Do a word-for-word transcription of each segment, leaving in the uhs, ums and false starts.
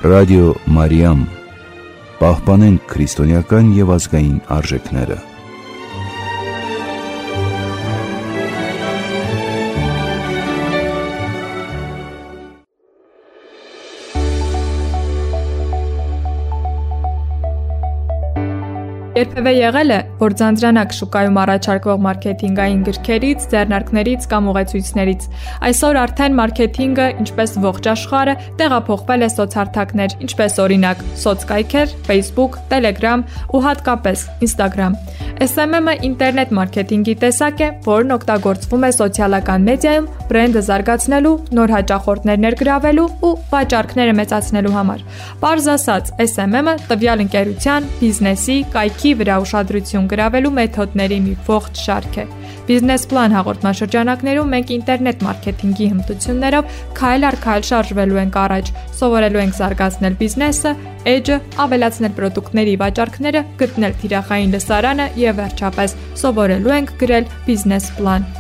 Ռադիո Մարիամ, պահպանենք քրիստոնեական և ազգային արժեքները։ Երբևէ եղել է, որ ձանձրանաք շուկայում առաջարկվող մարքեթինգային գրքերից, ձեռնարկներից կամ ուղեցույցներից։ Այսօր արդեն մարքեթինգը, ինչպես ողջ աշխարհը, տեղափոխվել է սոցհարթակներ, ինչպես օրինակ սոցկայքեր, Facebook, Telegram ու հատկապես Instagram։ Էս էմ էմ-ը ինտերնետ մարքեթինգի տեսակ է, որն օգտագործվում է սոցիալական մեդիայում բրենդը զարգացնելու, նոր հաճախորդներ ներգրավելու ու վաճառքները մեծացնելու համար։ Պարզ ասած, էս էմ էմ-ը տվյալ ընկերության, բիզնեսի, կայքի վրա ուշադրություն գրավելու մեթոդների մի ողջ շարք է։ Բիզնես պլան հաղորդաշրջանակներում մենք ինտերնետ մարքեթինգի հմտություններով քայլ առ քայլ շարժվելու ենք առաջ, սովորելու ենք զարգացնել բիզնեսը, էջը, ավելացնել պրոդուկտների վաճառքները, գտնել թիրախային լսարանը և վերջապես սովորելու ենք գրել բիզնես պլան։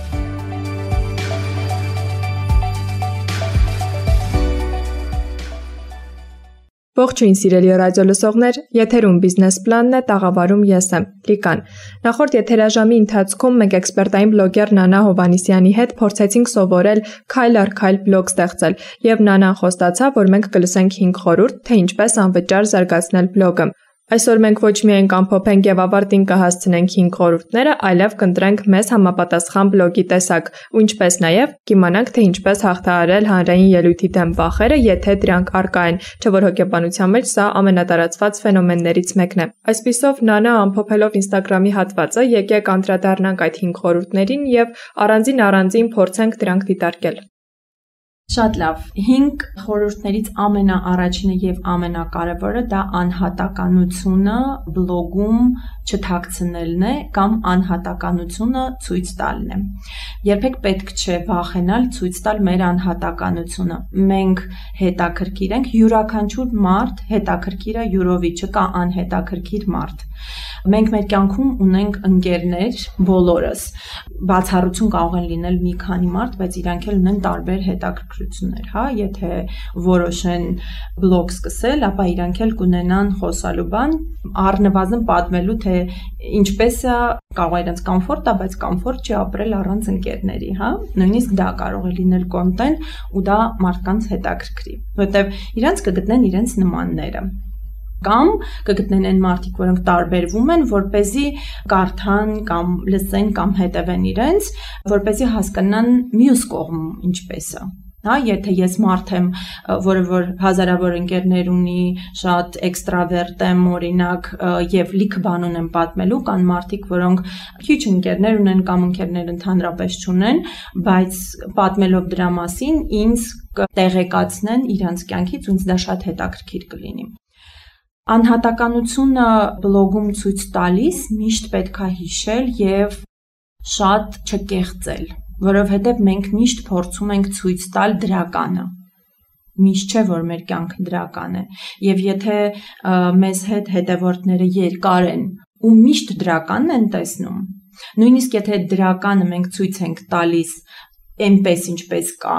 Ողջույն սիրելի ռադիո լսողներ, եթերում բիզնես պլանն է, տաղավարում ես եմ, Լիկան։ Նախորդ եթերաժամի ընթացքում մենք էքսպերտային բլոգեր Նանա Հովհաննիսյանի հետ փորձեցինք սովորել քայլ առ քայլ բլոգ ստեղծել, եւ Նանան խոստացավ, որ մենք կլսենք հինգ խորհուրդ, թե ինչպես անվճար զարգացնել բլոգը։ Այսօր մենք ոչ միայն կամփոփենք եւ ավարտին կհասցնենք հինգ խորհուրդները, այլև կընտրենք մեզ համապատասխան բլոգի տեսակ, ու ինչպես նաեւ կիմանանք, թե ինչպես հաղթահարել հանրային ելույթի դեմ վախերը, եթե դրանք առկա են, չէ՞ որ հոգեբանության մեջ սա ամենատարածված ֆենոմեններից մեկն է։ Այսպիսով Նանա ամփոփելով Instagram-ի հատվածը, եկեք անդրադառնանք այդ հինգ խորհուրդներին եւ առանձին առանձին փորձենք դրանք դիտարկել։ Շատ լավ, հինգ խորհուրդներից ամենաառաջինը եւ ամենակարևորը դա անհատականությունը բլոգում չթաքցնելն է կամ անհատականությունը ցույց տալն է։ Երբեք պետք չէ վախենալ ցույց տալ մեր անհատականությունը։ Մենք հետաքրքիր ենք, յուրաքանչյուր մարդ հետաքրքիր է յուրովի, չկա անհետաքրքիր մարդ։ Մենք մեր կյանքում ունենք ընկերներ բոլորս։ Բացառություն կարող են լինել մի քանի մարդ, բայց իրանք էլ ունեն տարբեր հետաքրքրություններ, հա, եթե որոշեն բլոգ սկսել, ապա իրանք էլ կունենան խոսալու բան, առնվազն պատմելու, թե ինչպես է կարող է իրենց կոմֆորտ է, բայց կոմֆորտ չի ապրել առանց ընկերների, հա։ Նույնիսկ դա կարող է լինել կոնտենտ ու դա մարդկանց հետաքրքրի, որովհետև իրանք կգտնեն իրենց նմանները։ Կամ կգտնեն այն մարդիկ, որոնք տարբերվում են, որպեսզի կարդան կամ լսեն կամ հետևեն իրենց, որպեսզի հասկանան մյուս կողմը ինչպես է։ Հա, եթե ես մարդ եմ, որը որ հազարավոր ընկերներ ունի, շատ էքստրավերտ եմ, օրինակ, եւ լիքը բան ունեմ պատմելու, կան մարդիկ, որոնք քիչ ընկերներ ունեն կամ ընկերներ ընդհանրապես չունեն, բայց պատմելով դրա մասին ինձ կտեղեկացնեն իրանց կյանքից, ու ինձ դա շատ հետաքրքիր կլինի։ Անհատականությունը բլոգում ցույց տալիս միշտ պետք է հիշել եւ շատ չկեղծել, որովհետեւ մենք միշտ փորձում ենք ցույց տալ դրականը։ Միշտ չէ, որ մեր կյանքը դրական է, եւ եթե մեզ հետ հետևորդները երկար են ու միշտ դրականն են տեսնում, նույնիսկ եթե դրականը մենք ցույց ենք տալիս այնպես ինչպես կա,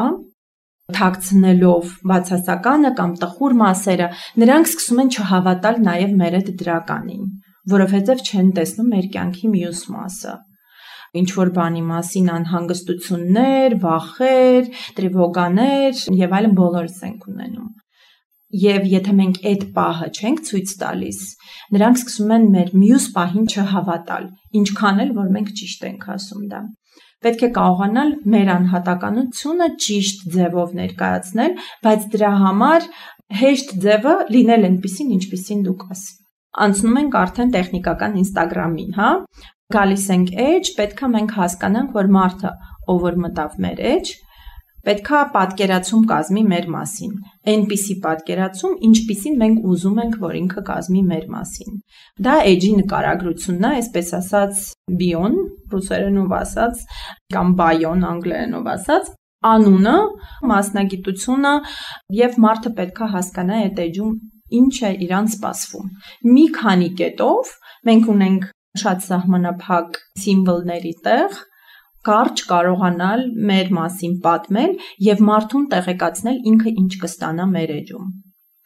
թաքցնելով բացասականը կամ տխուր մասերը, նրանք սկսում են չհավատալ նաև մեր այդ դրականին, որովհետև չեն տեսնում մեր կյանքի մյուս մասը։ Ինչ որ բանի մասին անհանգստություններ, վախեր, տրիվոգաներ եւ այլն բոլորս ենք ունենում։ Եվ եթե մենք այդ պահը չենք ցույց տալիս, նրանք սկսում են մեր մյուս պահին չհավատալ, ինչքան էլ որ մենք ճիշտ ենք ասում դա։ Պետք է կարողանալ մեր անհատականությունը ճիշտ ձևով ներկայացնել, բայց դրա համար հեշտ ձևը լինել այնպիսին, ինչպիսին դուք ասի։ Անցնում ենք արդեն տեխնիկական Instagram-ին, հա։ Գալիս ենք էջ, պետք է մենք հասկանանք, որ մարդը, ով որ մտավ մեր էջ, պետք է պատկերացում կազմի մեր մասին։ Այնպիսի պատկերացում, ինչպիսին մենք ուզում ենք, որ ինքը կազմի մեր մասին։ Դա էջի նկարագրությունն է, այսպես ասած, բիոն, ռուսերենով ասած, կամ բայոն անգլերենով ասած, անունը, մասնագիտությունը եւ մարդը պետք է հասկանա այդ էջում ինչ է իրան սպասվում։ Մի քանի կետով մենք ունենք շատ սահմանափակ սիմվոլների տեղ, կարճ կարողանալ մեր մասին պատմել եւ մարդուն տեղեկացնել ինքը ինչ կստանա մեր էջում։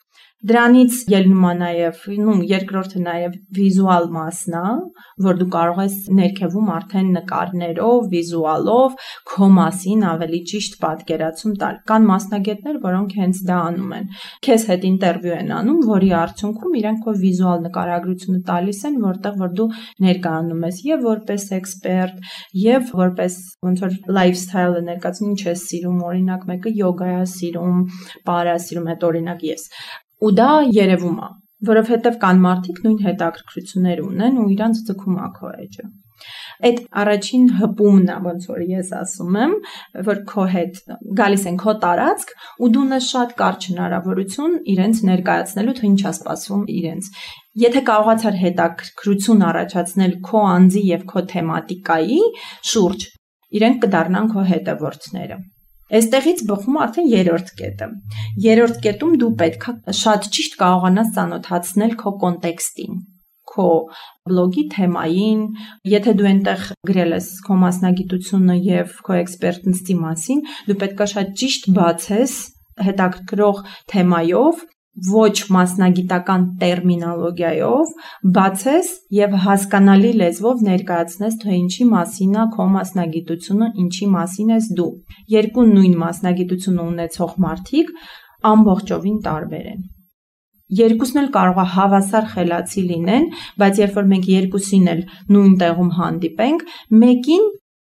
Դրանից ելնում է նաև, նու երկրորդը նաև վիզուալ մասն է, որ դու կարող ես ներքևում արդեն նկարներով, վիզուալով քո մասին ավելի ճիշտ պատկերացում տալ։ Կան մասնագետներ, որոնք հենց դա անում են։ Քեզ հետ ինտերվյու են անում, որի արդյունքում իրենք քո վիզուալ նկարագրությունը տալիս են, որտեղ որ դու ներկայանում ես եւ որպես էքսպերտ, եւ որպես ոնց որ lifestyle-ը ներկայացնում, ինչ ես սիրում, օրինակ մեկը յոգա է սիրում, պարա սիրում, հետ օրինակ ես։ Ու դա երևում է, որովհետև կան մարդիկ նույն հետաքրքրություններ ունեն ու իրանց ձգում է քո էջը։ Այդ առաջին հպումն է, ոնց որ ես ասում եմ, որ քո հետ գալիս են քո տարածք ու դու ունես շատ կարճ հնարավորություն իրենց ներկայացնելու, թե ինչ է սպասվում իրենց։ Եթե կարողացար հետաքրքրություն առաջացնել քո անձի եւ քո թեմատիկայի շուրջ, իրենք կդառնան քո հետևորդները։ Այստեղից բխում արդեն երրորդ կետը։ Երրորդ կետում դու պետք է շատ ճիշտ կարողանաս ծանոթացնել քո կոնտեքստին, քո բլոգի թեմային, եթե դու այնտեղ գրել ես քո մասնագիտությունը եւ քո էքսպերտնստի մասին, դու պետք է շատ ճիշտ բացես հետաքրքրող թեմայով, ոչ մասնագիտական տերմինոլոգիայով, բացես եւ հասկանալի լեզվով ներկայացնես, թե ինչի մասին է քո մասնագիտությունը, ինչի մասին ես դու։ Երկու նույն մասնագիտությունը ունեցող մարդիկ ամբողջովին տարբեր են։ Երկուսն էլ կարող է հավասար խելացի լինեն, բայց երբ որ մենք երկուսին էլ նույն տեղում հանդիպենք, մեկին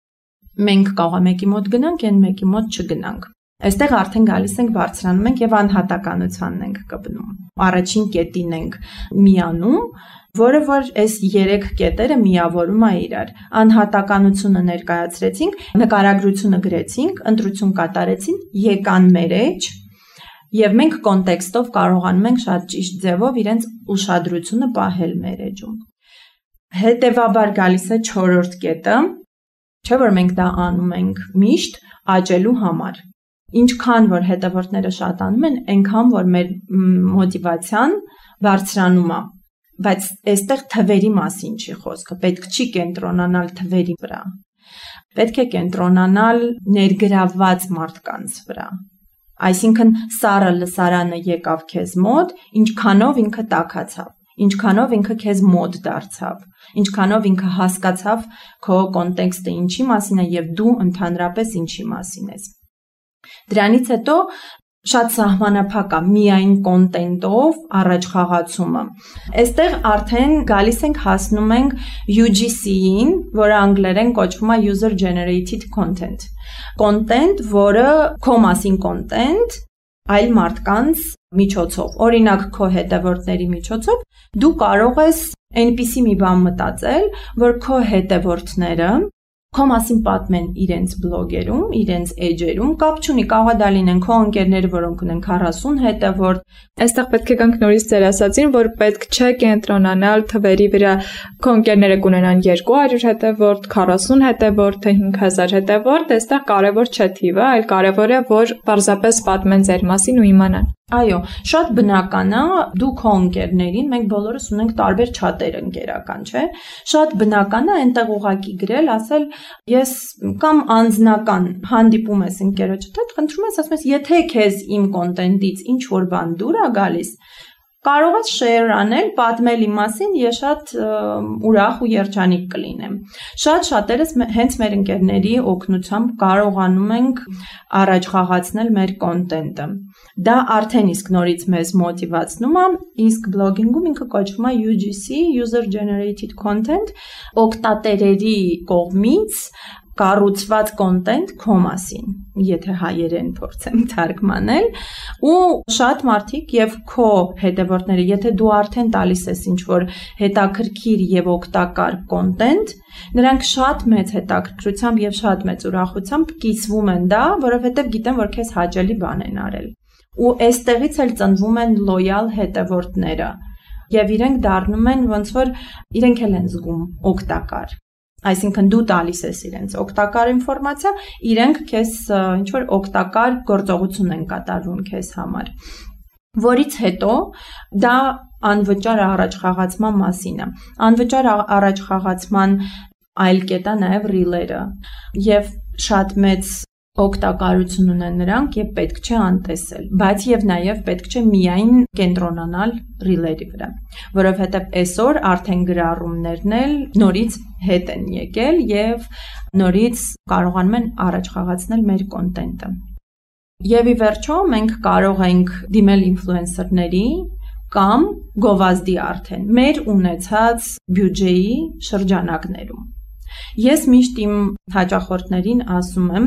մենք կարող է մեկի մոտ գնանք, այն մեկի մոտ չգնանք։ Այստեղ արդեն գալիս ենք բարձրանում ենք եւ անհատականությանն ենք կպնում։ Առաջին կետին ենք միանում, որը որ այս երեք կետերը միավորում է իրար։ Անհատականությունը ներկայացրեցինք, նկարագրությունը գրեցինք, ընտրություն կատարեցին, եկան մեր էջ եւ մենք կոնտեքստով կարողանում ենք շատ ճիշտ ձևով իրենց ուշադրությունը պահել մեր էջում։ Հետևաբար գալիս է չորրորդ կետը, չէ՞ որ մենք դա անում ենք միշտ աճելու համար։ Ինչքան որ հետևորդները շատանում են, այնքան որ մեր մոտիվացիան բարձրանում է, բայց այստեղ թվերի մասին չի խոսքը, պետք չի կենտրոնանալ թվերի վրա, պետք է կենտրոնանալ ներգրավված մարդկանց վրա, այսինքն սառը լսարանը եկավ քեզ մոտ, ինչքանով ինքը տաքացավ, ինչքանով ինքը քեզ մոտ դարձավ, ինչքանով ինքը հասկացավ քո կոնտեքստը ինչի մասին է եւ դու ընդհանրապես ինչի մասին ես։ Դրանից հետո շատ սահմանափակ է միայն կոնտենտով առաջ խաղացումը։ Այստեղ արդեն գալիս ենք հասնում ենք U G C-ին, որը անգլերեն կոչվում է User Generated Content։ Content, որը քո մասին content, այլ մարդկանց միջոցով, օրինակ քո հետևորդների միջոցով, դու կարող ես այնպիսի մի բան մտածել, որ քո հետևորդները քո մասին պատմեն իրենց բլոգերում, իրենց էջերում, կապ չունի, կարող է դա լինեն քո ընկերները, որոնք ունեն քառասուն հետևորդ։ Այստեղ պետք է գանք նորից ձեր ասածին, որ պետք չէ կենտրոնանալ թվերի վրա, քո ընկերները կունենան երկու հարյուր հետևորդ, քառասուն հետևորդ, թե հինգ հազար հետևորդ, այստեղ կարևոր չէ թիվը, այլ կարևոր է, որ պարզապես պատմեն ձեր մասին ու իմանան։ Այո, շատ բնական է, դու քո ընկերներին, մենք բոլորս ունենք տարբեր չաթեր ընկերական, չէ՞։ Շատ բնական է այնտեղ ուղակի գրել, ասել, ես կամ անձնական հանդիպում ես ընկերոջդ հետ, խնդրում ես, ասում ես, եթե քեզ իմ կոնտենտից ինչ որ բան դուր է գալիս, կարող ես share անել, պատմել իմ մասին, ես շատ ուրախ ու երջանիկ կլինեմ։ Շատ շատերս հենց մեր ընկերների օգնությամբ կարողանում ենք առաջ խաղացնել մեր կոնտենտը։ Դա արդեն իսկ նորից մեզ մոտիվացնում է, իսկ բլոգինգում ինքը կոչվում է U G C, User Generated Content, օգտատերերի կողմից կառուցված կոնտենտ քո մասին, եթե հայերեն փորձեմ թարգմանել, ու շատ մարդիկ եւ քո հետևորդները, եթե դու արդեն տալիս ես ինչ-որ հետաքրքիր եւ օգտակար կոնտենտ, նրանք շատ մեծ հետաքրքրությամբ եւ շատ մեծ ուրախությամբ կիսվում են դա, որովհետեւ գիտեն, որ քեզ հաճելի բան են արել։ Ու այստեղից էլ ծնվում են լոյալ հետևորդները, եւ իրենք դառնում են ոնց որ իրենք էլ են զգում օգտակար։ Այսինքն դու տալիս ես իրենց օգտակար ինֆորմացիա, իրենք քեզ ինչ-որ օգտակար գործողություն են կատարում քեզ համար, որից հետո դա անվճար առաջ խաղացման մասին է։ Անվճար առաջ խաղացման այլ կետ է նաև ռիլերը, եւ շատ մեծ օգտակարություն ունեն նրանք եւ պետք չէ անտեսել, բայց եւ նաեւ պետք չէ միայն կենտրոնանալ ռիլերի վրա, որովհետեւ այսօր արդեն գրառումներն էլ նորից հետ են եկել եւ նորից կարողանում են առաջ խաղացնել մեր կոնտենտը։ Եվ ի վերջո մենք կարող ենք դիմել ինֆլուենսերների կամ գովազդի արդեն մեր ունեցած բյուջեի շրջանակներում։ Ես միշտ իմ հաճախորդներին ասում եմ,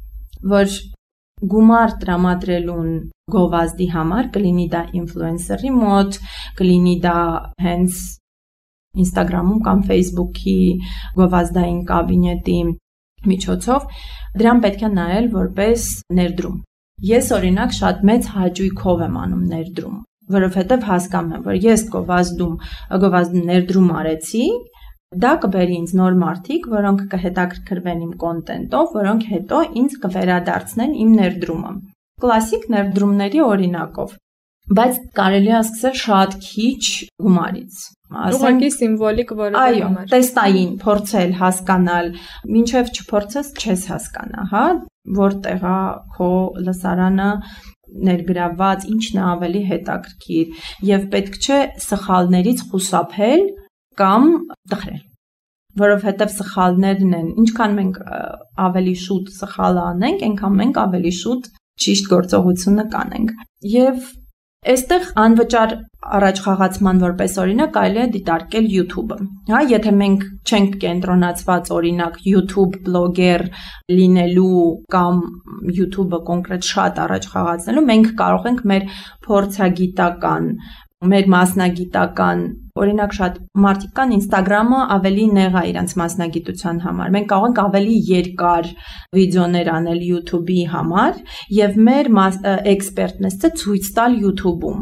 որ գումար տրամադրելուն գովազդի համար կլինի դա ինֆլուենսերի մոտ, կլինի դա հենց Instagram-ում կամ Facebook-ի գովազդային կաբինետի միջոցով, դրան պետք է նայել որպես ներդրում։ Ես օրինակ շատ մեծ հաճույքով եմ անում ներդրում, որովհետև հասկանում եմ, որ ես գովազդում, գովազդում ներդրում արեցի, դա կբերի ինձ նոր մարդիկ, որոնք կհետաքրքրվեն իմ կոնտենտով, որոնք հետո ինձ կվերադարձնեն իմ ներդրումը։ Կլասիկ ներդրումների օրինակով, բայց կարելի է սկսել շատ քիչ գումարից։ Ուղղակի սիմվոլիկ որևէ այո, տեստային, փորձել հասկանալ, մինչև չփորձես չես հասկանա, հա, որտեղ է քո լսարանը ներգրավված, ինչն է ավելի հետաքրքիր, եւ պետք չէ սխալներից խուսափել կամ տխրել, որովհետև սխալներն են, ինչքան մենք ավելի շուտ սխալ անենք, այնքան մենք ավելի շուտ ճիշտ գործողությունը կանենք։ Եվ այստեղ անվճար առաջխաղացման որպես օրինակ կարելի է դիտարկել YouTube-ը։ Հա, եթե մենք չենք կենտրոնացված օրինակ YouTube բլոգեր լինելու կամ YouTube-ը կոնկրետ շատ առաջխաղացնելու, մենք կարող ենք մեր փորձագիտական, մեր մասնագիտական, օրինակ շատ մարդիկ կան Instagram-ը ավելի նեղ է իրենց մասնագիտության համար։ Մենք կարող ենք ավելի երկար վիդեոներ անել YouTube-ի համար եւ մեր էքսպերտնեսը ցույց տալ YouTube-ում։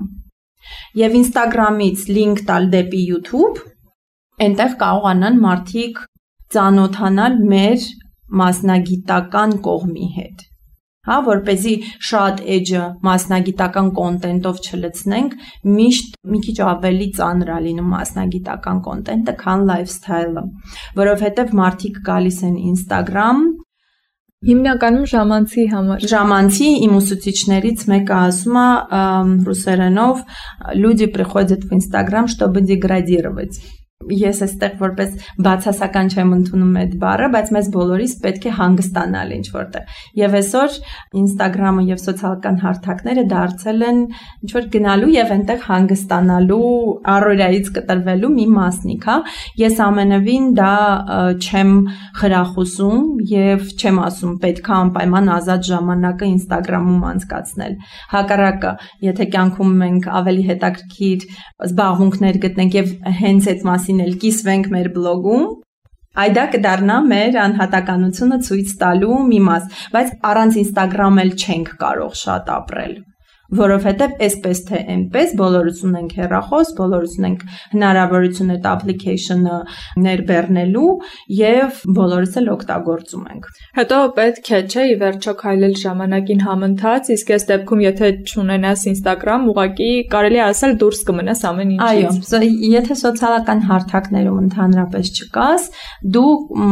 Եվ Instagram-ից link տալ դեպի YouTube, այնտեղ կարողանան մարդիկ ծանոթանալ մեր մասնագիտական կողմի հետ։ Հա, որպեսզի շատ edge-ը մասնագիտական կոնտենտով չլցնենք, միշտ մի քիչ ավելի ծանր է լինում մասնագիտական կոնտենտը, քան lifestyle-ը, որովհետև մարդիկ գալիս են Instagram հիմնականում ժամանցի համար։ Ժամանցի իմ ուսուցիչներից մեկը ասում է ռուսերենով люди приходят в Instagram, чтобы деградировать։ Ես այստեղ որպես բացասական չեմ ընդունում այդ բառը, բայց մեզ բոլորիս պետք է հանգստանալ ինչ որտեղ։ Եվ այսօր Instagram-ը եւ սոցիալական հարթակները դարձել են ինչ որ գնալու եւ այնտեղ հանգստանալու, առօրյայից կտրվելու մի մասնիկ, հա։ Ես ամենևին դա չեմ խրախուսում եւ չեմ ասում պետք է անպայման ազատ ժամանակը Instagram-ում անցկացնել։ Հակառակը, եթե կյանքում մենք ավելի հետաքրքիր զբաղմունքներ գտնենք եւ հենց այդ մասին էլ կիսվենք մեր բլոգում, այդա կդառնա մեր անհատականությունը ցույց տալու մի մաս, բայց առանց Instagram էլ չենք կարող շատ ապրել, որովհետև այսպես թե այնպես բոլորս ունենք հեռախոս, բոլորս ունենք հնարավորություն այդ application-ը ներբեռնելու եւ բոլորս էլ օգտագործում ենք։ Հետո պետք է չէ ի վերջո քայլել ժամանակին համընթաց, իսկ այս դեպքում եթե չունենաս Instagram, ուղղակի կարելի է ասել դուրս կմնաս ամեն ինչից։ Այո, եթե սոցիալական հարթակներում ընդհանրապես չկաս, դու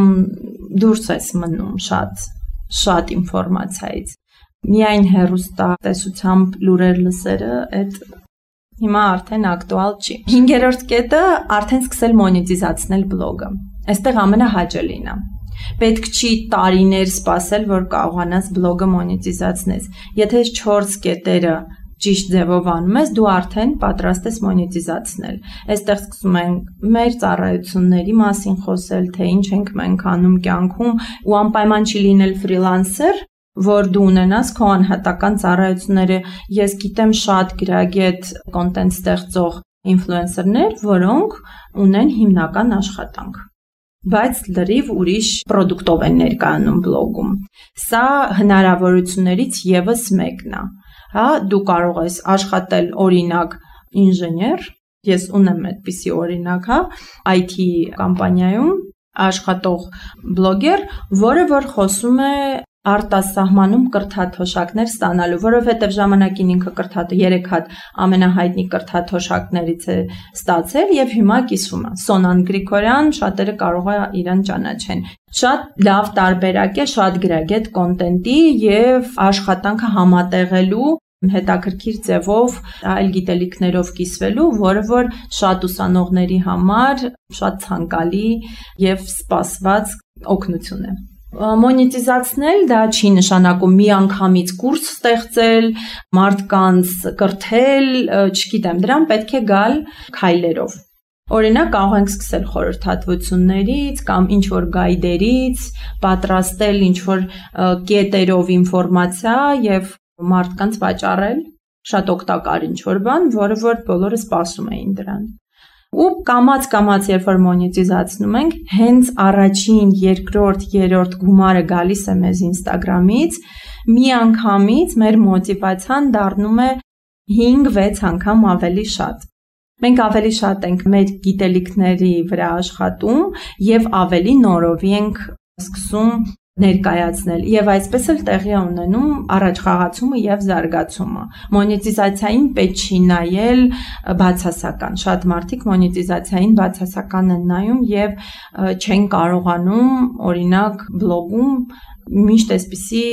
դուրս ես մնում շատ շատ ինֆորմացիայից։ Միայն հեռուստատեսությամբ լուրեր լսերը այդ հիմա արդեն ակտուալ չի։ Հինգերորդ կետը արդեն սկսել մոնետիզացնել բլոգը։ Այստեղ ամենահաճելին է։ Պետք չի տարիներ սպասել, որ կարողանաս բլոգը մոնետիզացնես։ Եթե չորս կետերը ճիշտ ձևով անում ես, դու արդեն պատրաստ ես մոնետիզացնել։ Այստեղ սկսում ենք մեր ծառայությունների մասին խոսել, թե ինչ ենք մենք անում կյանքում, ու անպայման չի լինել ֆրիլանսեր, որ դու ունենաս քո անհատական ծառայությունները։ Ես գիտեմ շատ գրագետ կոնտենտ ստեղծող ինֆլուենսերներ, որոնք ունեն հիմնական աշխատանք, բայց լրիվ ուրիշ պրոդուկտով են ներկայանում բլոգում։ Սա հնարավորություններից եւս մեկն է։ Հա, դու կարող ես աշխատել օրինակ ինժեներ, ես ունեմ այդպիսի օրինակ, հա, այ թի կամպանիայում աշխատող բլոգեր, որը որ խոսում է արտասահմանում կրթաթոշակներ ստանալու, որովհետև ժամանակին ինքը կրթաթ երեք հատ ամենահայտնի կրթաթոշակներից է ստացել եւ հիմա կիսում է։ Սոնան Գրիգորյան, շատերը կարող է իրան ճանաչեն։ Շատ լավ տարբերակ է շատ գրագետ կոնտենտի եւ աշխատանքը համատեղելու հետաքրքիր ձևով այլ գիտելիքներով կիսվելու, որը որ շատ ուսանողների համար շատ ցանկալի եւ սպասված օգնություն է։ Մոնետիզացնել դա չի նշանակում միանգամից կուրս ստեղծել, մարդկանց կրթել, չգիտեմ, դրան պետք է գալ քայլերով։ Օրինակ կարող ենք սկսել խորհրդատվություններից կամ ինչ-որ գայդերից, պատրաստել ինչ-որ կետերով ինֆորմացիա եւ մարդկանց վաճառել, շատ օգտակար ինչ-որ բան, որը որ բոլորը սպասում էին դրան։ Ու կամաց-կամաց երբ որ մոնետիզացնում ենք, հենց առաջին, երկրորդ, երրորդ գումարը գալիս է մեզ Instagram-ից, միանգամից մեր մոտիվացիան դառնում է հինգ-վեց անգամ ավելի շատ։ Մենք ավելի շատ ենք մեր գիտելիքների վրա աշխատում եւ ավելի նորովի ենք սկսում ներկայացնել եւ այսպես էլ տեղի է ունենում առաջխաղացումը եւ զարգացումը։ Մոնետիզացիային պետք չի նայել բացասական։ Շատ մարդիկ մոնետիզացիային բացասական են նայում եւ չեն կարողանում, օրինակ, բլոգում միշտ այսպիսի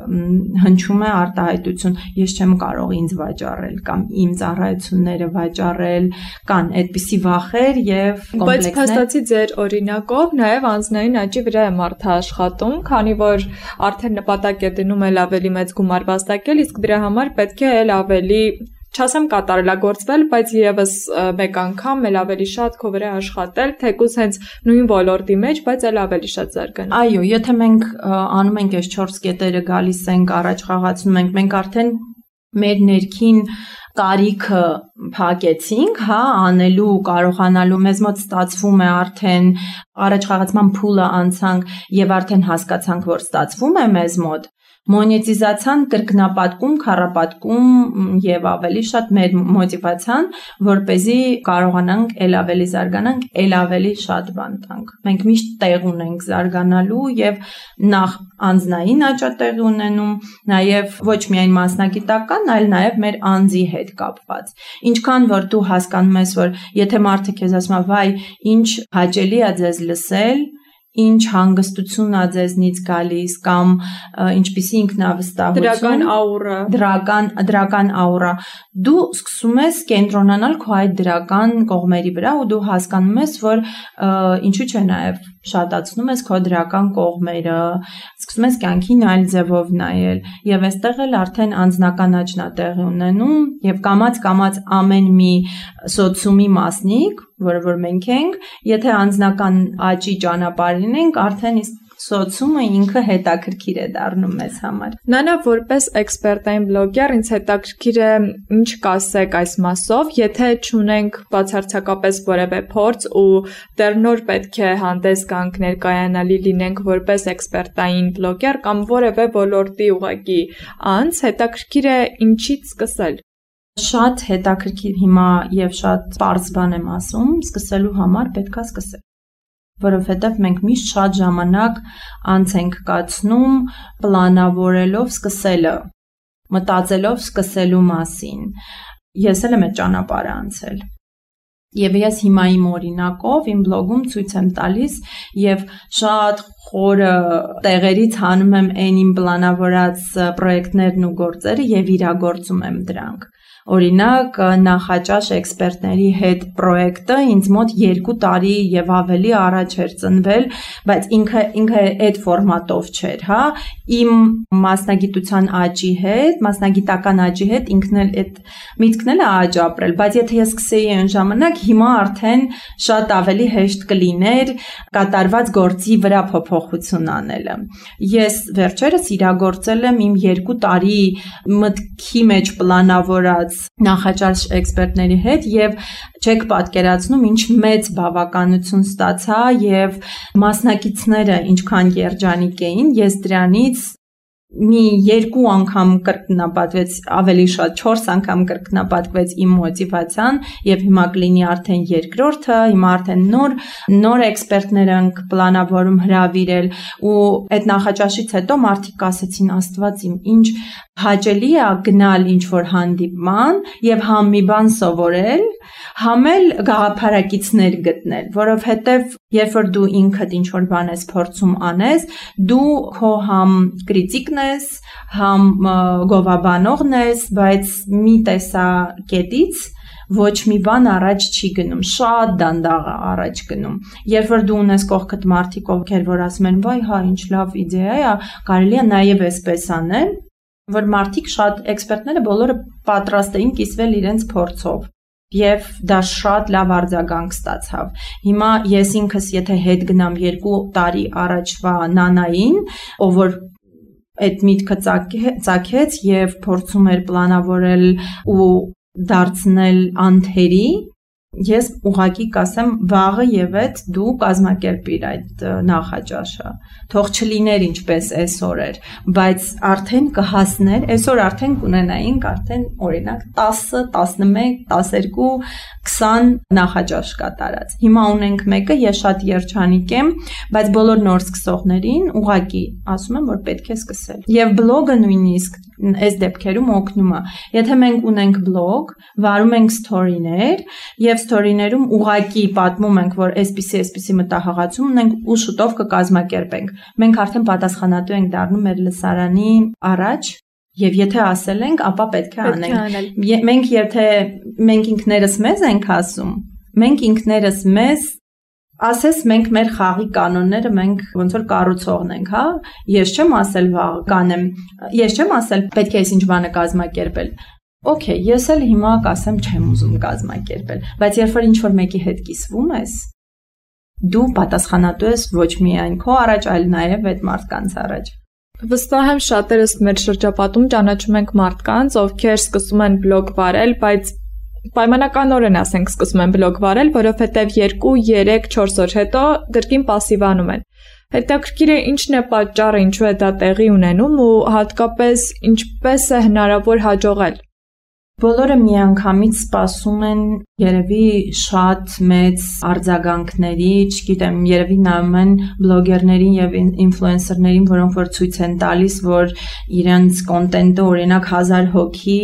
հնչում է արտահայտություն, ես չեմ կարող ինձ վաճառել կամ իմ ծառայությունները վաճառել, կան այդպիսի վախեր եւ կոմպլեքսներ։ Բայց փաստացի ձեր օրինակով նաեւ անձնային աճի վրա է մարդը աշխատում, քանի որ արդեն նպատակ է դնում էլ ավելի մեծ գումար վաստակել, իսկ դրա համար պետք է էլ ավելի չասեմ կատարելագործվել, բայց եւս մեկ անգամ էլ ավելի շատ քո վրա աշխատել, թեկուզ հենց նույն ոլորտի մեջ, բայց էլ ավելի շատ զարգանալ։ Այո, եթե մենք անում ենք այս չորս կետերը, գալիս ենք, առաջ խաղացնում ենք, մենք արդեն մեր ներքին տարիքը փակեցինք, հա, անելու, կարողանալու, մեզ մոտ ստացվում է արդեն առաջխաղացման փուլը անցանք եւ արդեն հասկացանք, որ ստացվում է մեզ մոտ։ Մոնետիզացիան կրկնապատկում, քառապատկում եւ ավելի շատ մեր մոտիվացիան, որպեսզի կարողանանք ել ավելի զարգանանք, ել ավելի շատ բան տանք։ Մենք միշտ տեղ ունենք զարգանալու եւ նախ անձնային աճա տեղի ունենում, նաեւ ոչ միայն մասնագիտական, այլ նաեւ մեր անձի հետ կապված։ Ինչքան որ դու հասկանում ես, որ եթե մարդը քեզ ասում է, վայ, ինչ հաճելի է ձեզ լսել, ինչ հանգստություն ա ձեզնից գալիս կամ ինչպիսի ինքնավստահություն, դրական աուրա, դրական դրական աուրա, դու սկսում ես կենտրոնանալ քո այդ դրական կողմերի վրա ու դու հասկանում ես, որ ինչու՞ չէ նաև շատացնում ես քո դրական կողմերը, սկսում ես կյանքին այլ ձևով նայել եւ այստեղ էլ արդեն անձնական աճն է տեղի ունենում եւ կամաց-կամաց ամեն մի սոցիումի մասնիկ, որը որ մենք ենք, եթե անձնական աճի ճանապարհին ենք, արդեն իսկ սոցիումը ինքը հետաքրքիր է դառնում մեզ համար։ Նանա, որպես էքսպերտային բլոգեր, ինձ հետաքրքիր է ինչ կասեք այս մասով, եթե չունենք բացարձակապես որևէ փորձ ու դեռ նոր պետք է հանդես գանք ներկայանալի լինենք որպես էքսպերտային բլոգեր կամ որևէ ոլորտի ուղղակի անձ, հետաքրքիր է ինչից սկսել։ Շատ հետաքրքիր հիմա եւ շատ པարզ բան եմ ասում, սկսելու համար պետք է սկսել։ Որովհետև մենք միշտ շատ ժամանակ անց ենք կացնում պլանավորելով սկսելը, մտածելով սկսելու մասին։ Ես էլ եմ այդ ճանապարհը անցել։ Եվ ես հիմա իմ օրինակով իմ բլոգում ցույց եմ տալիս եւ շատ խորը տեղերից հանում եմ այն իմ պլանավորած պրոյեկտներն ու գործերը եւ իրագործում եմ դրանք։ Օրինակ, նախաճաշ էքսպերտների հետ պրոյեկտը ինձ մոտ երկու տարի եւ ավելի առաջ էր ծնվել, բայց ինքը ինքը այդ ֆորմատով չէր, հա, իմ մասնագիտության աճի հետ, մասնագիտական աճի հետ ինքն էլ այդ միտքն էլ աճ ապրել, բայց եթե ես սկսեի այն ժամանակ, հիմա արդեն շատ ավելի հեշտ կլիներ կատարված գործի վրա փոփոխություն անելը։ Ես վերջերս իրագործել եմ իմ երկու տարի մտքի մեջ պլանավորած նախաճաշ էքսպերտների հետ եւ չեք պատկերացնում ինչ մեծ բավականություն ստացա եւ մասնակիցները ինչքան երջանիկ էին, ես դրանից մի երկու անգամ կրկնապատկվեց, ավելի շատ չորս անգամ կրկնապատկվեց իմ մոտիվացիան եւ հիմա կլինի արդեն երկրորդը, հիմա արդեն նոր նոր էքսպերտներ են պլանավորում հրավիրել ու այդ նախաճաշից հետո մարդիկ ասեցին Աստված իմ ինչ հաճելի է գնալ ինչ որ հանդիպման եւ համ մի բան սովորել, համ էլ գաղափարակիցներ գտնել, որովհետեւ երբ որ դու ինքդ ինչ որ բան ես փորձում անես, դու քո համ կրիտիկն ես, համ գովաբանողն ես, բայց մի տեսակետից ոչ մի բան առաջ չի գնում, շատ դանդաղ առաջ գնում։ Երբ որ դու ունես կողքդ մարդիկ, ովքեր որ ասում են, վայ, հա, ինչ լավ իդեա է, կարելի է նաև այսպես անել, որ մարդիկ շատ էքսպերտները բոլորը պատրաստ էին կիսվել իրենց փորձով։ Եվ դա շատ լավ արձագանք ստացավ։ Հիմա ես ինքս եթե հետ գնամ երկու տարի առաջվա Նանային, ով որ այդ միտքը ծագեց եւ փորձում էր պլանավորել ու դարձնել անթերի, ես ուղղակի կասեմ վաղը եւ այդ դու կազմակերպիր այդ նախաճաշը։ Թող չլիներ ինչպես այսօր էր, բայց արդեն կհասներ, այսօր արդեն կունենայինք արդեն օրինակ տասը, տասնմեկ, տասներկու, քսան նախաճաշ կատարած։ Հիմա ունենք մեկը, ես շատ երջանիկ եմ, բայց բոլոր նոր սկսողներին ուղղակի ասում եմ, որ պետք է սկսել։ Եվ բլոգը նույնիսկ այս դեպքերում օգնում է։ Եթե մենք ունենք բլոգ, վարում ենք սթորիներ եւ սթորիներում ուղակի պատմում ենք, որ այսպիսի այսպիսի մտահղացում ունենք ու շուտով կկազմակերպենք։ Մենք արդեն պատասխանատու ենք դառնում մեր լսարանի առաջ եւ եթե ասել ենք, ապա պետք է անենք։ Մենք եթե մենք ինքներս մեզ ենք ասում, մենք ինքներս մեզ ասես մենք մեր խաղի կանոնները մենք ոնց որ կառուցողն ենք, հա։ Ես չեմ ասել վաղ կանեմ, ես չեմ ասել պետք է ինչ բանը կազմակերպել։ Okay, ես էլ հիմա կասեմ չեմ ուզում կազմակերպել, բայց երբ որ ինչ որ մեկի հետ կիսվում ես, դու պատասխանատու ես ոչ միայն քո առաջ, այլ նաև այդ մարդկանց առաջ։ Վստահ եմ շատերս մեր շրջապատում ճանաչում ենք մարդկանց, ովքեր սկսում են բլոգ վարել, բայց պայմանականորեն ասենք սկսում են բլոգ վարել, որովհետև երկու, երեք, չորս օր հետո գրքին պասիվանում են։ Հետաքրքիր է ինչն է պատճառը, ինչու է դա տեղի ունենում ու հատկապես ինչպես է հնարավոր հաջողել։ Բոլորը միանգամից սպասում են երևի շատ մեծ արձագանքների, չգիտեմ, երևի նայում են բլոգերներին եւ ինֆլուենսերներին, որոնք որ ցույց են տալիս, որ իրենց կոնտենտը օրինակ հազար հոգի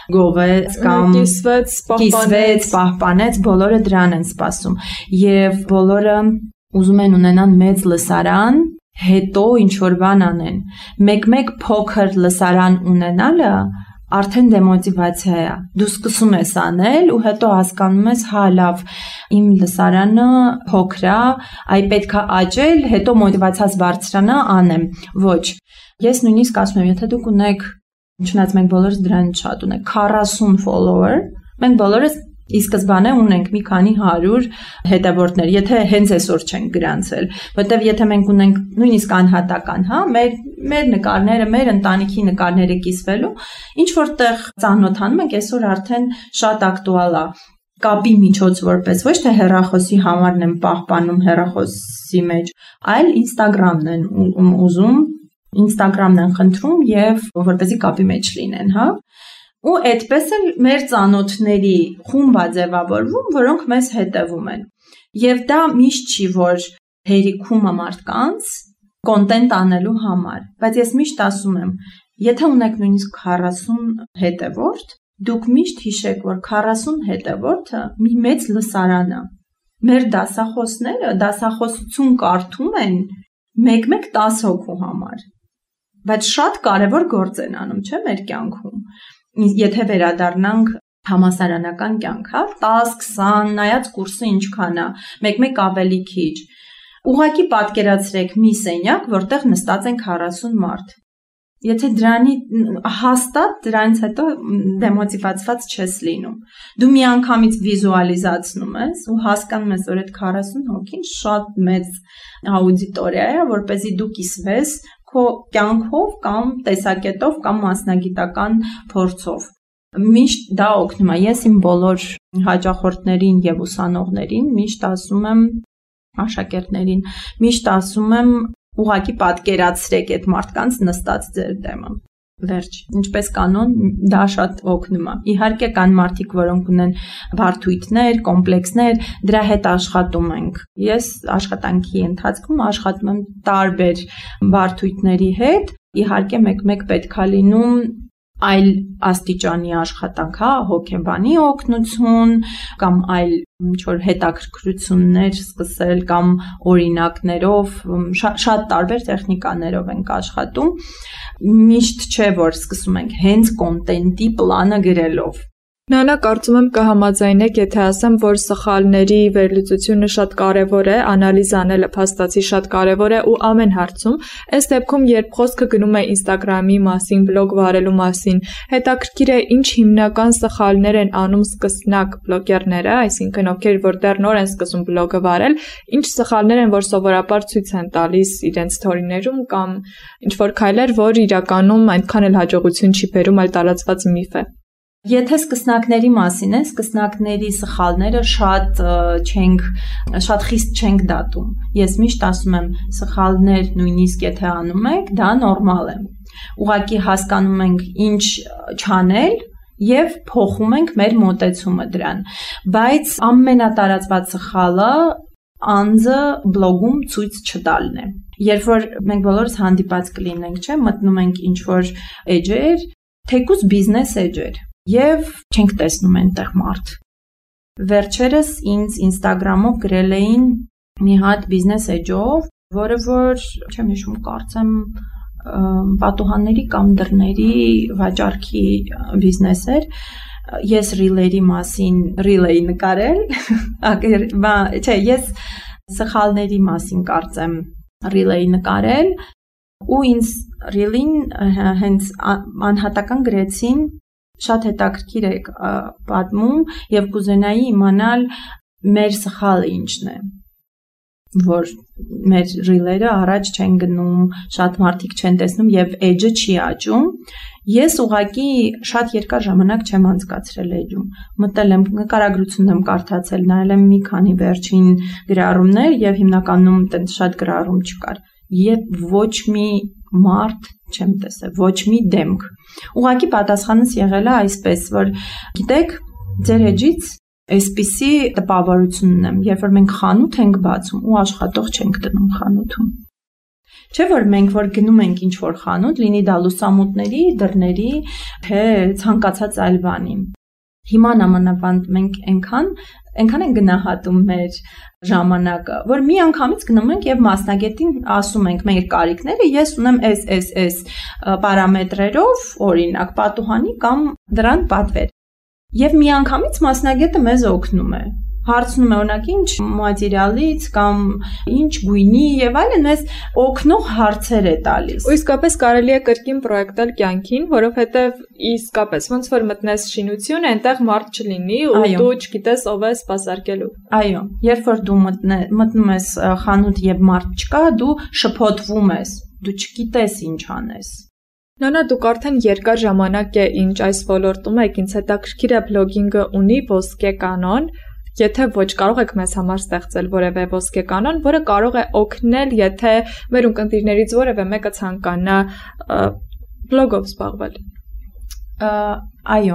գովեց կամ կիսվեց, կիսվեց, պահպանեց, բոլորը դրան են սպասում եւ բոլորը ուզում են ունենան մեծ լսարան, հետո ինչ որ բան անեն։ Մեկ-մեկ փոքր լսարան ունենալը արդեն դեմոտիվացիա է։ Դու սկսում ես անել ու հետո հասկանում ես, հա լավ, իմ լսարանը փոքր է, այ պետք է աճել, հետո մոտիվացիաս բարձրանա, անեմ։ Ոչ։ Ես նույնիսկ ասում եմ, եթե դուք ունեք, չնայած մենք բոլորս դրան շատ ունենք, քառասուն follower, մենք բոլորս ի սկզբանե ունենք մի քանի հարյուր հետևորդներ, եթե հենց այսօր չենք գրանցել, որտեվ եթե մենք ունենք նույնիսկ անհատական, հա, մեր մեր նկարները, մեր ընտանիքի նկարները կիսվելու, ինչ որտեղ ծանոթանում ենք, այսօր արդեն շատ ակտուալ է։ Կապի միջոց որպես ոչ թե հեռախոսի համարն են պահպանում հեռախոսի մեջ, այլ Instagram-ն են ուզում, Instagram-ն են խնդրում եւ որպեսզի կապի մեջ լինեն, հա։ Ու այդպես էլ մեր ծանոթների խումբ է ձևավորվում, որոնք մեզ հետևում են։ Եվ դա միշտ չի, որ հերիքում է մարդկանց կոնտենտ անելու համար, բայց ես միշտ ասում եմ, եթե ունեք նույնիսկ քառասուն հետևորդ, դուք միշտ հիշեք, որ քառասուն հետևորդը մի մեծ լսարան է։ Մեր դասախոսները դասախոսություն կարդում են մեկ-մեկ տասը հոգու համար։ Բայց շատ կարևոր գործ են անում, չէ՞, մեր կյանքում։ Եթե վերադառնանք համասարանական կյանք, հա, տասը, քսան, նայած կուրսը ինչքան է, մեկ-մեկ ավելի քիչ։ Ուղղակի պատկերացրեք մի սենյակ, որտեղ նստած են քառասուն մարդ։ Եթե դրանի հաստատ դրանից հետո դեմոտիվացված չես լինում։ Դու միանգամից վիզուալիզացնում ես ու հասկանում ես, որ այդ քառասուն հոգին շատ մեծ աուդիտորիա է, որպեսզի դու կիսվես քո կյանքով կամ տեսակետով կամ մասնագիտական փորձով։ Միշտ դա օգնում է։ Ես իմ բոլոր հաճախորդներին եւ ուսանողներին միշտ ասում եմ, աշակերտներին, միշտ ասում եմ, ուղղակի պատկերացրեք այդ մարդկանց նստած ձեր դեմը։ Վերջ, ինչպես կանոն, դա շատ օգնում է։ Իհարկե կան մարդիկ, որոնք ունեն բարդույթներ, կոմպլեքսներ, դրա հետ աշխատում ենք։ Ես աշխատանքի ընթացքում աշխատում եմ տարբեր բարդույթների հետ, իհարկե մեկ-մեկ պետք է լինում այլ աստիճանի աշխատանք, հա, հոգեբանի օգնություն կամ այլ ինչ-որ հետաքրքրություններ սկսել կամ օրինակներով, շատ, շատ տարբեր տեխնիկաներով ենք աշխատում։ Միշտ չէ, որ սկսում ենք հենց կոնտենտի պլանը գրելով։ Նանա, կարծում եմ կհամաձայնեք, եթե ասեմ, որ սխալների վերլուծությունը շատ կարևոր է, անալիզ անելը փաստացի շատ կարևոր է ու ամեն հարցում։ Այս դեպքում, երբ խոսքը գնում է Instagram-ի մասին, բլոգ վարելու մասին, հետաքրքիր է ինչ հիմնական սխալներ են անում սկսնակ բլոգերները, այսինքն ովքեր որ դեռ նոր են սկսում բլոգը վարել, ինչ սխալներ են, որ սովորաբար ցույց են տալիս իրենց սթորիներում կամ ինչ որ քայլեր, որ իրականում այնքան էլ հաջողություն չի բերում, այլ տարածված միֆ է։ Եթե սկսնակների մասին է, սկսնակների սխալները շատ չենք, շատ խիստ չենք դատում։ Ես միշտ ասում եմ, սխալներ նույնիսկ եթե անում եք, դա նորմալ է։ Ուղղակի հասկանում ենք ինչ չանել եւ փոխում ենք մեր մոտեցումը դրան։ Բայց ամենատարածված սխալը անձը բլոգում ցույց չտալն է։ Երբ որ մենք բոլորս հանդիպած կլինենք, չէ, մտնում ենք ինչ-որ էջեր, թեկուզ բիզնես էջեր։ Եվ չենք տեսնում այնտեղ մարդ։ Վերջերս ինձ Instagram-ով գրել էին մի հատ բիզնես էջով, որը որ չեմ հիշում, կարծեմ պատուհանների կամ դռների վաճառքի բիզնես էր։ Ես ռիլերի մասին ռիլ էի նկարել, չէ, ես սխալների մասին կարծեմ ռիլ էի նկարել ու ինձ ռիլին հենց անհատական գրեցին շատ հետաքրքիր է պատմում եւ կուզենայի իմանալ մեր սխալը ինչն է, որ մեր ռիլերը առաջ չեն գնում, շատ մարդիկ չեն տեսնում եւ էջը չի աճում։ Ես ուղղակի շատ երկար ժամանակ չեմ անցկացրել էջում։ Մտել եմ, նկարագրություն եմ կարդացել, նայել եմ մի քանի վերջին գրառումներ եւ հիմնականում տենց շատ գրառում չկար։ Եվ ոչ մի մարդ չեմ տեսել, ոչ մի դեմք։ Ուղղակի պատասխանս եղել է այսպես, որ գիտեք, ձեր էջից այսպիսի տպավորություն ունեմ, երբ որ մենք խանութ ենք բացում ու աշխատող չենք դնում խանութում։ Չէ՞ որ մենք որ գնում ենք ինչ-որ խանութ, լինի դա լուսամուտների, դռների, թե ցանկացած այլ բանի։ Հիմա նամանավանդ մենք այնքան, այնքան են գնահատում մեր ժամանակը, որ մի անգամից գնում ենք եւ մասնագետին ասում ենք մեր կարիքները, ես ունեմ այս այս այս պարամետրերով, օրինակ պատուհանի կամ դրան պատվեր։ Եվ մի անգամից մասնագետը մեզ օգնում է։ Հարցնում է օրինակ ինչ մատերիալից կամ ինչ գույնի եւ այլն, մեզ օգնող հարցեր է տալիս։ Ու իսկապես կարելի է կրկին պրոյեկտել կյանքին, որովհետեւ իսկապես ոնց որ մտնես շինություն, այնտեղ մարդ չլինի ու դու չգիտես ով է սպասարկելու։ Այո, երբ որ դու մտնում ես խանութ եւ մարդ չկա, դու շփոթվում ես, դու չգիտես ինչ անես։ Նանա, դուք արդեն երկար ժամանակ է ինչ այս ոլորտում եք, ինձ հետաքրքիր է բլոգինգը ունի ոսկե կանոն, եթե ոչ կարող եք մեզ համար ստեղծել որևէ ոսկե կանոն, որը կարող է օգնել, եթե մեր ունկնդիրներից որևէ մեկը ցանկանա բլոգով զբաղվել։ Այո,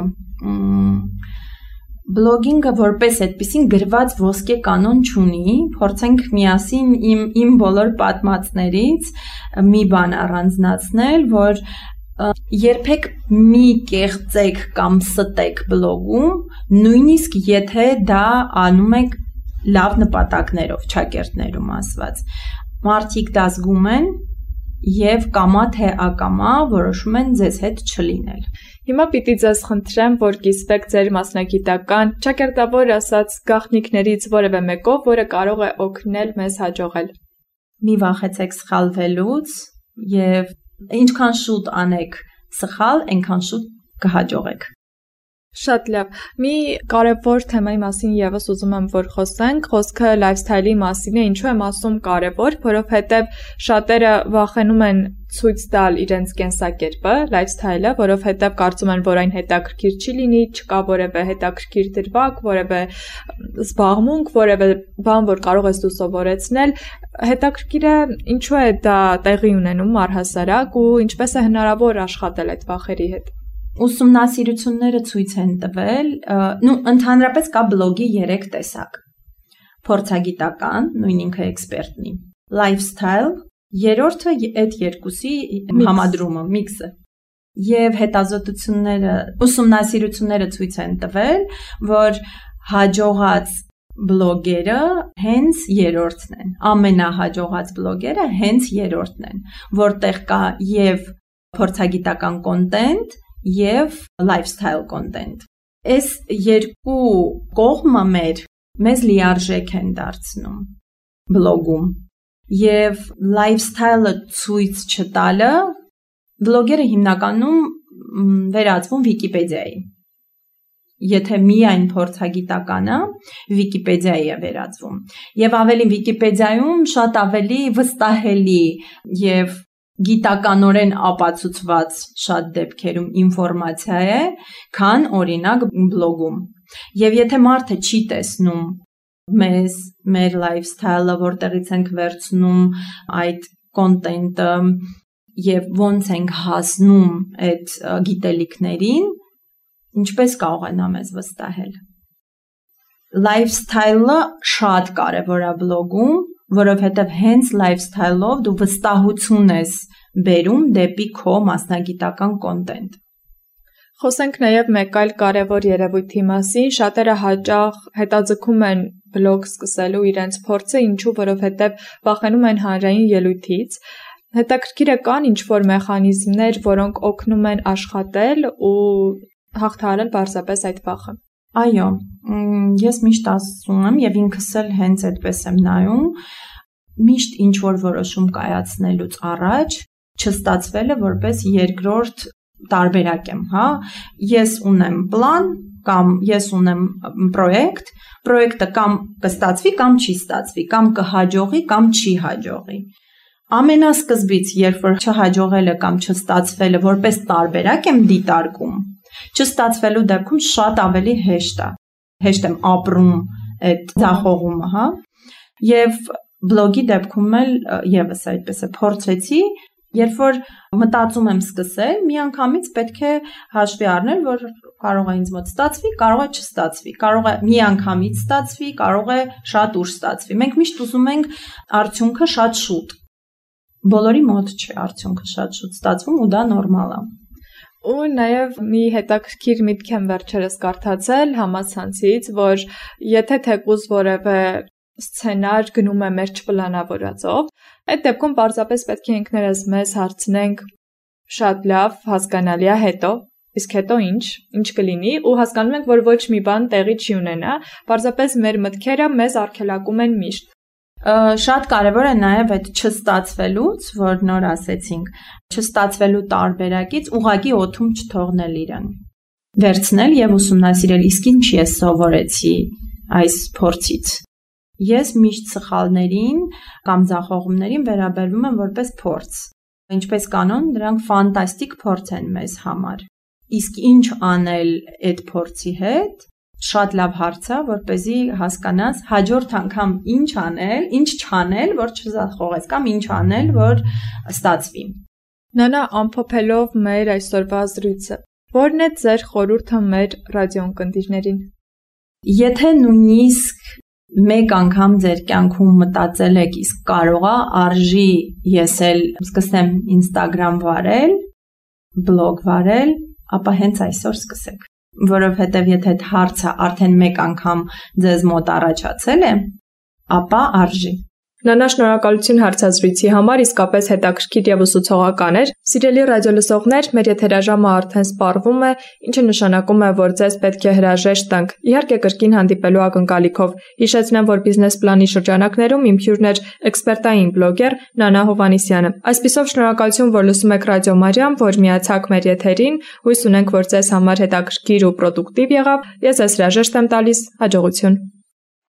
բլոգինգը որպես այդպեսին գրված ոսկե կանոն չունի, փորձենք միասին իմ իմ բոլոր պատմածներից մի բան առանձնացնել, որ երբեք մի կեղծեք կամ ստեք բլոգում, նույնիսկ եթե դա անում եք լավ նպատակներով, ճակերտներում ասված։ Մարդիկ դա զգում են եւ կամա թե ակամա որոշում են ձեզ հետ չլինել։ Հիմա պիտի ձեզ խնդրեմ, որ կիսվեք ձեր մասնագիտական, ճակերտավոր ասած գաղտնիքներից որևէ մեկով, որը կարող է օգնել մեզ հաջողել։ Մի վախեցեք սխալվելուց եւ ինչքան շուտ անեք սխալ, այնքան շուտ կհաջողեք։ Շատ լավ։ Մի կարևոր թեմայի մասին եւս ուզում եմ որ խոսենք, խոսքը լայֆսթայլի մասին է։ Ինչու եմ ասում կարևոր, որովհետեւ շատերը վախենում են ցույց տալ իրենց կենսակերպը, լայֆսթայլը, որովհետեւ կարծում են, որ այն հետաքրքիր չի լինի, չկա որևէ հետաքրքիր դրվագ, որևէ զբաղմունք, որևէ բան, որ կարող ես դու սովորեցնել։ Հետաքրքիր է ինչու է դա տեղի ունենում առհասարակ ու ինչպես է հնարավոր աշխատել այդ վախերի հետ։ Ուսումնասիրությունները ցույց են տվել, նու ընդհանրապես կա բլոգի երեք տեսակ։ Փորձագիտական, նույն ինքը էքսպերտնի, lifestyle, երրորդը այդ երկուսի համադրումը, միքսը։ Եվ հետազոտությունները, ուսումնասիրությունները ցույց են տվել, որ հաջողած բլոգերը հենց երրորդն են։ Ամենահաջողած բլոգերը հենց երրորդն են, որտեղ կա եւ փորձագիտական կոնտենտ և lifestyle content։ Այս երկու կողմը մեր մեզ լիարժեք են դարձնում բլոգում և lifestyle-ը ցույց չտալը բլոգերը հիմնականում վերածվում Վիկիպեդիայի։ Եթե միայն փորձագիտականը Վիկիպեդիայի է վերածվում։ Եվ ավելի Վիկիպեդիայում շատ ավելի վստահելի և գիտականորեն ապացուցված շատ դեպքերում ինֆորմացիա է, քան օրինակ բլոգում։ Եվ եթե մարդը չի տեսնում մեզ, մեր lifestyle-ը, որտեղից ենք վերցնում այդ կոնտենտը եւ ոնց ենք հասնում այդ գիտելիքներին, ինչպես կարող է նա մեզ վստահել։ Lifestyle-ը շատ կարևոր է բլոգում, որովհետև հենց lifestyle-ով դու վստահություն ես բերում դեպի քո մասնագիտական կոնտենտ։ Խոսենք նաև մեկ այլ կարևոր երևույթի մասին, շատերը հաճախ հետաձգում են բլոգ սկսելու իրենց փորձը, ինչու, որովհետև վախենում են հանրային ելույթից։ Հետաքրքիր է կան ինչ-որ մեխանիզմներ, որոնք օգնում են աշխատել ու հաղթահարել պարզապես այդ վախը։ Այո, ես միշտ ասում եմ եւ ինքս էլ հենց այդպես եմ նայում, միշտ ինչ որ որոշում կայացնելուց առաջ չստացվելը որպես երկրորդ տարբերակ եմ, հա։ Ես ունեմ պլան կամ ես ունեմ պրոյեկտ, պրոյեկտը կամ կստացվի կամ չի ստացվի, կամ կհաջողի կամ չի հաջողի։ Ամենասկզբից, երբ որ չհաջողելը կամ չստացվելը որպես տարբերակ եմ դիտարկում, չստացվելու դեպքում շատ ավելի հեշտ է։ Հեշտ եմ ապրում այդ ձախողումը, հա։ Եվ բլոգի դեպքում էլ եւս այդպես է փորձեցի, երբ որ մտածում եմ սկսել, միանգամից պետք է հաշվի առնել, որ կարող է ինձ մոտ ստացվի, կարող է չստացվի, կարող է միանգամից ստացվի, կարող է շատ ուշ ստացվի։ Մենք միշտ ուզում ենք արդյունքը շատ շուտ։ Բոլորի մոտ չէ արդյունքը շատ շուտ ստացվում ու դա նորմալ է։ Ու նաև մի հետաքրքիր միտք եմ վերջերս կարդացել համացանցից, որ եթե թեկուզ որևէ սցենար գնում է մեր չպլանավորածով, այդ դեպքում պարզապես պետք է ինքներս մեզ հարցնենք շատ լավ, հասկանալի է հետո, իսկ հետո ինչ, ինչ կլինի ու հասկանում ենք, որ ոչ մի բան տեղի չի ունենա, պարզապես մեր մտքերը մեզ արգելակում են միշտ։ Շատ կարևոր է նաև այդ չստացվելուց, որ նոր ասեցինք, չստացվելու տարբերակից ուղղակի օդում չթողնել իրեն։ Վերցնել եւ ուսումնասիրել, իսկ ինչ ես սովորեցի այս փորձից։ Ես միշտ սխալներին կամ ձախողումներին վերաբերվում եմ որպես փորձ։ Ինչպես կանոն, դրանք ֆանտաստիկ փորձ են մեզ համար։ Իսկ ինչ անել այդ փորձի հետ, շատ լավ հարց է, որպեսզի հասկանաս հաջորդ անգամ ինչ անել, ինչ չանել, որ չզախողես կամ ինչ անել, որ ստացվի։ Նանա, ամփոփելով մեր այսօրվա զրույցը, ո՞րն է ձեր խորհուրդը մեր ռադիոընկերներին։ Եթե նույնիսկ մեկ անգամ ձեր կյանքում մտածել եք, իսկ կարող է արժի ես էլ սկսեմ Instagram վարել, բլոգ վարել, ապա հենց այսօր սկսեք։ Որովհետև եթե այդ հարցը արդեն մեկ անգամ ձեզ մոտ առաջացել է, ապա արժի։ Նանա, շնորհակալություն հարցազրույցի համար, իսկապես հետաքրքիր եւ ուսուցողական էր։ Սիրելի ռադիոլսողներ, մեր եթերաժամը արդեն սպառվում է, ինչը նշանակում է, որ ձեզ պետք է հրաժեշտ տանք։ Իհարկե կրկին հանդիպելու ակնկալիքով։ Հիշեցնեմ, որ բիզնես պլանի շրջանակներում իմ հյուրն էր էքսպերտային բլոգեր Նանա Հովհաննիսյանը։ Այսպիսով շնորհակալություն, որ լսում եք Ռադիո Մարիամ, որ միացաք մեր եթերին։ Հույս ունենք, որ ձեզ համար հետաքրքիր ու պրոդուկտիվ եղավ։ Ես ձեզ հրաժեշտ եմ տալիս։ Հաջողություն։